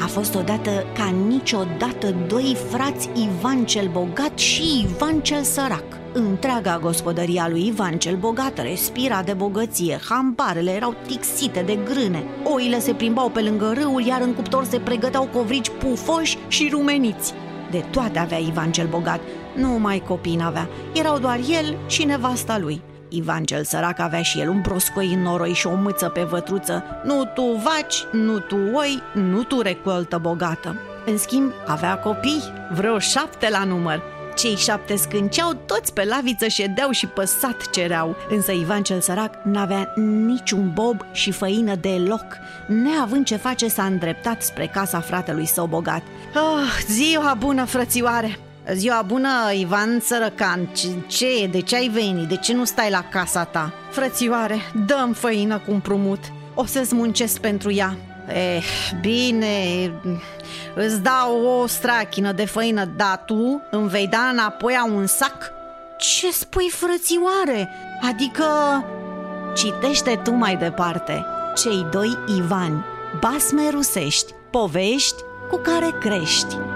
A fost odată ca niciodată doi frați, Ivan cel Bogat și Ivan cel Sărac. Întreaga gospodărie a lui Ivan cel Bogat respira de bogăție, hambarele erau tixite de grâne, oile se plimbau pe lângă râul, iar în cuptor se pregăteau covrici pufoși și rumeniți. De toate avea Ivan cel Bogat, numai copii n-avea, erau doar el și nevasta lui. Ivan cel Sărac avea și el un broscoi în noroi și o mâță pe vătruță. Nu tu vaci, nu tu oi, nu tu recoltă bogată. În schimb, avea copii, vreo 7 la număr. Cei 7 scânceau, toți pe laviță ședeau și păsat cereau. Însă Ivan cel Sărac n-avea niciun bob și făină deloc. Neavând ce face, s-a îndreptat spre casa fratelui său bogat. Ziua bună, frățioare! Ziua bună, Ivan Sărăcan. Ce? De ce ai venit? De ce nu stai la casa ta? Frățioare, dă-mi făină cu împrumut. O să-ți muncesc pentru ea. Bine, îți dau o strachină de făină, dar tu îmi vei da înapoi un sac? Ce spui, frățioare? Adică... Citește tu mai departe. Cei doi Ivani, basme rusești, povești cu care crești.